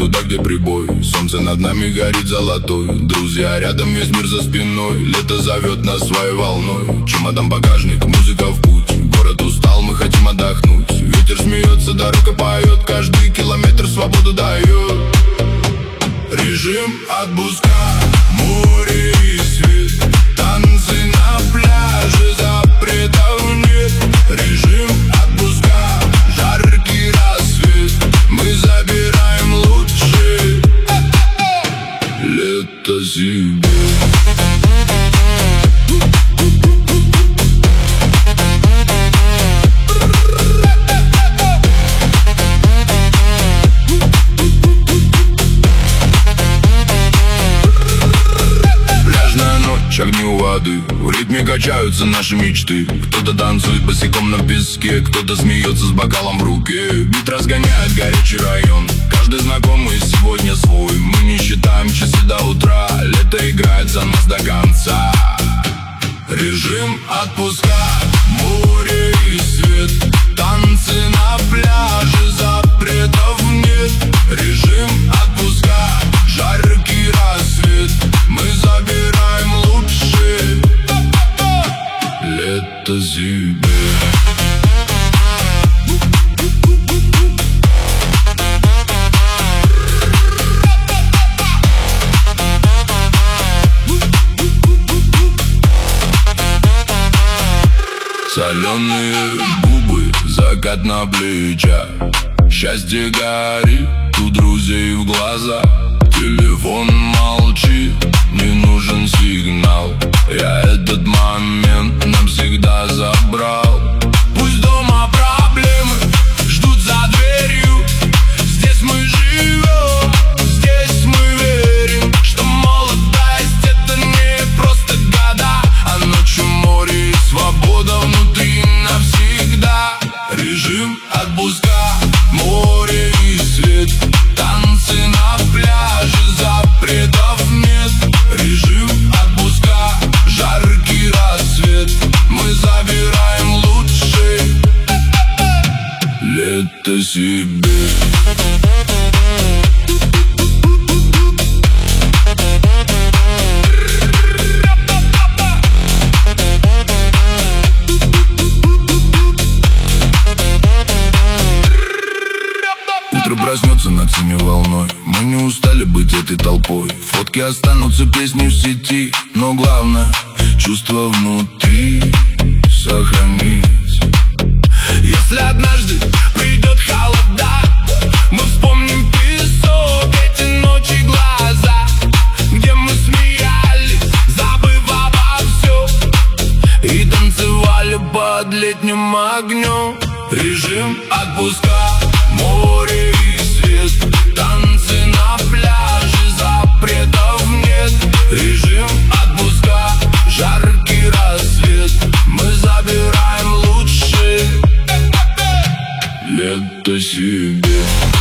туда, где прибой. Солнце над нами горит золотой. Друзья рядом, весь мир за спиной. Лето зовет нас своей волной. Чемодан, багажник, музыка в путь. Город устал, мы хотим отдохнуть. Ветер смеется, дорога поет. Каждый километр свободу дает. Режим отпуска, море и свет. Танцы на пляже, запретов нет. Режим отпуска, жаркий рассвет. Мы забираем лучшее лето себе. Огни у воды, в ритме качаются наши мечты. Кто-то танцует босиком на песке, кто-то смеется с бокалом в руке. Бит разгоняет горячий район, каждый знакомый сегодня свой. Мы не считаем часы до утра, лето играет за нас до конца. Режим отпуска, море и свет. Танцы на пляже, запретов нет. Режим отпуска, жаркий рассвет. Мы забираем лучшее лето себе. Соленые губы, закат на плечах. Счастье горит, у друзей в глазах. Телефон молчит, не нужен сигнал. Я этот момент навсегда забрал. Пусть дома проблемы ждут за дверью. Здесь мы живем, здесь мы верим, что молодость это не просто года, а ночью море и свобода внутри навсегда. Режим отпуска, море и свет. Танцы на пляже, запретов нет. Режим отпуска, жаркий рассвет. Мы забираем лучшее лето себе. Проснется над всеми волной. Мы не устали быть этой толпой. Фотки останутся, песни в сети, но главное чувство внутри сохранить. Если однажды придет холода, мы вспомним песок, эти ночи, глаза, где мы смеялись, забыв обо всем, и танцевали под летним огнем. Режим отпуска, море и свет. Танцы на пляже, запретов нет. Режим отпуска, жаркий рассвет. Мы забираем лучшее лето себе.